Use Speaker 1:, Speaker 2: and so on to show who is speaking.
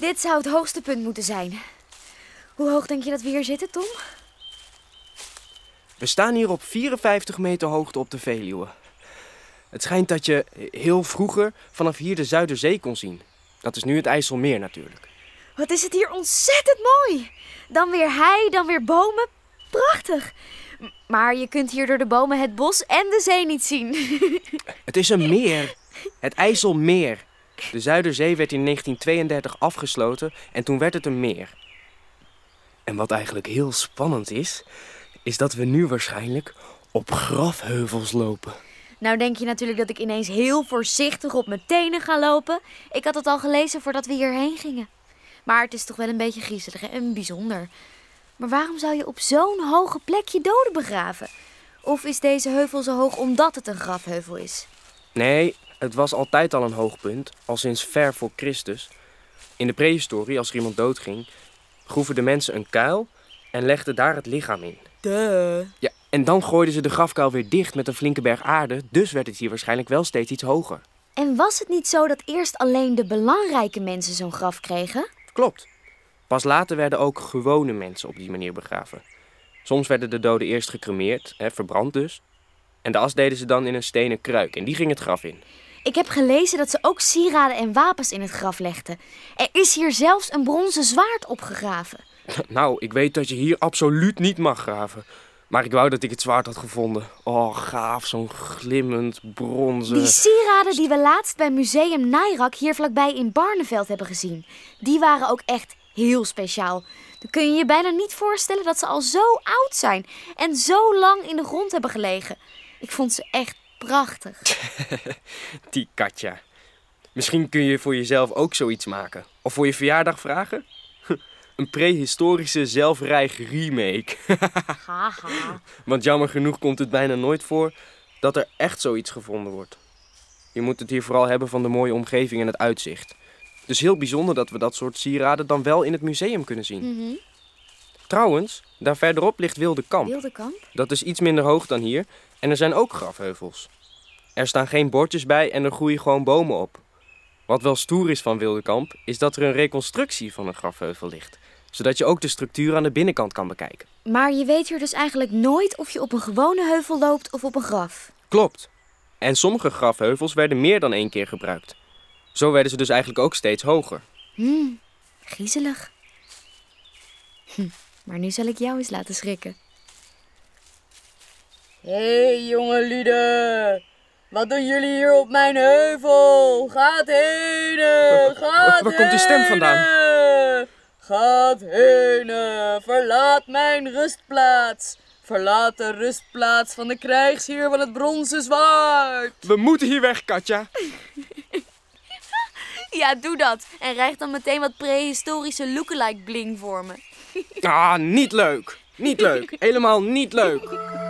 Speaker 1: Dit zou het hoogste punt moeten zijn. Hoe hoog denk je dat we hier zitten, Tom?
Speaker 2: We staan hier op 54 meter hoogte op de Veluwe. Het schijnt dat je heel vroeger vanaf hier de Zuiderzee kon zien. Dat is nu het IJsselmeer natuurlijk.
Speaker 1: Wat is het hier ontzettend mooi. Dan weer hei, dan weer bomen. Prachtig. Maar je kunt hier door de bomen het bos en de zee niet zien.
Speaker 2: Het is een meer. Het IJsselmeer. De Zuiderzee werd in 1932 afgesloten en toen werd het een meer. En wat eigenlijk heel spannend is dat we nu waarschijnlijk op grafheuvels lopen.
Speaker 1: Nou denk je natuurlijk dat ik ineens heel voorzichtig op mijn tenen ga lopen. Ik had het al gelezen voordat we hierheen gingen. Maar het is toch wel een beetje griezelig en bijzonder. Maar waarom zou je op zo'n hoge plek je doden begraven? Of is deze heuvel zo hoog omdat het een grafheuvel is?
Speaker 2: Nee, het was altijd al een hoogpunt, al sinds ver voor Christus. In de prehistorie, als er iemand doodging, groeven de mensen een kuil en legden daar het lichaam in. Ja, en dan gooiden ze de grafkuil weer dicht met een flinke berg aarde, dus werd het hier waarschijnlijk wel steeds iets hoger.
Speaker 1: En was het niet zo dat eerst alleen de belangrijke mensen zo'n graf kregen?
Speaker 2: Klopt. Pas later werden ook gewone mensen op die manier begraven. Soms werden de doden eerst gecremeerd, verbrand dus. En de as deden ze dan in een stenen kruik en die ging het graf in.
Speaker 1: Ik heb gelezen dat ze ook sieraden en wapens in het graf legden. Er is hier zelfs een bronzen zwaard opgegraven.
Speaker 2: Nou, ik weet dat je hier absoluut niet mag graven. Maar ik wou dat ik het zwaard had gevonden. Oh, gaaf, zo'n glimmend bronzen...
Speaker 1: Die sieraden die we laatst bij Museum Nairac hier vlakbij in Barneveld hebben gezien, die waren ook echt heel speciaal. Dan kun je je bijna niet voorstellen dat ze al zo oud zijn en zo lang in de grond hebben gelegen. Ik vond ze echt prachtig.
Speaker 2: Die Katja. Misschien kun je voor jezelf ook zoiets maken. Of voor je verjaardag vragen? Een prehistorische zelfrijg remake.
Speaker 1: Haha.
Speaker 2: Want jammer genoeg komt het bijna nooit voor dat er echt zoiets gevonden wordt. Je moet het hier vooral hebben van de mooie omgeving en het uitzicht. Dus heel bijzonder dat we dat soort sieraden dan wel in het museum kunnen zien.
Speaker 1: Mm-hmm.
Speaker 2: Trouwens, daar verderop ligt Wildekamp.
Speaker 1: Wildekamp?
Speaker 2: Dat is iets minder hoog dan hier en er zijn ook grafheuvels. Er staan geen bordjes bij en er groeien gewoon bomen op. Wat wel stoer is van Wildekamp, is dat er een reconstructie van een grafheuvel ligt. Zodat je ook de structuur aan de binnenkant kan bekijken.
Speaker 1: Maar je weet hier dus eigenlijk nooit of je op een gewone heuvel loopt of op een graf.
Speaker 2: Klopt. En sommige grafheuvels werden meer dan 1 keer gebruikt. Zo werden ze dus eigenlijk ook steeds hoger.
Speaker 1: Griezelig. Maar nu zal ik jou eens laten schrikken.
Speaker 3: Hé, jonge lieden. Wat doen jullie hier op mijn heuvel? Gaat heen, gaat
Speaker 2: Waar komt die stem vandaan?
Speaker 3: Gaat heen, verlaat mijn rustplaats. Verlaat de rustplaats van de krijgsheer van het bronzen zwaard.
Speaker 2: We moeten hier weg, Katja.
Speaker 1: Ja, doe dat. En rijg dan meteen wat prehistorische lookalike bling voor me.
Speaker 2: Ah, niet leuk. Niet leuk. Helemaal niet leuk.